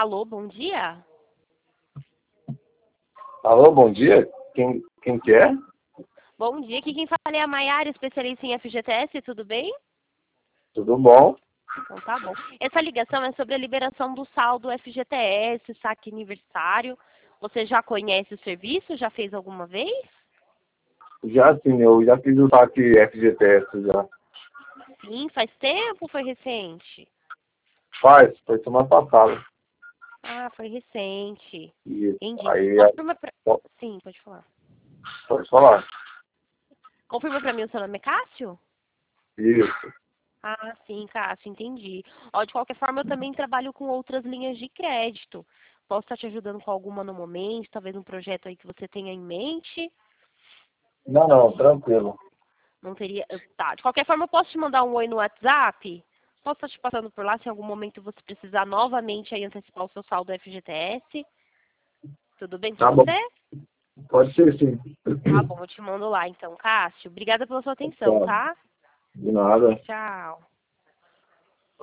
Alô, bom dia? Alô, bom dia. Quem que é? Bom dia, aqui quem fala é a Maiara, especialista em FGTS, tudo bem? Tudo bom? Então tá bom. Essa ligação é sobre a liberação do saldo FGTS, saque aniversário. Você já conhece o serviço? Já fez alguma vez? Já sim, eu já fiz o saque FGTS já. Sim, faz tempo ou foi recente? Foi semana passada. Ah, foi recente. Isso. Entendi. Aí, Confirma pra... po- Sim, pode falar. pode falar. Confirma pra mim o seu nome é Cássio? Isso. Ah, sim, Cássio, entendi. Ó, de qualquer forma, eu também trabalho com outras linhas de crédito. Posso estar te ajudando com alguma no momento, talvez um projeto aí que você tenha em mente. Não, tranquilo. Não teria. Tá, de qualquer forma, eu posso te mandar um oi no WhatsApp? Posso estar te passando por lá se em algum momento você precisar novamente aí antecipar o seu saldo FGTS. Tudo bem com Tá bom. você? Pode ser sim. Tá bom, eu te mando lá então, Cássio. Obrigada pela sua atenção, Tá. tá? De nada. Tchau.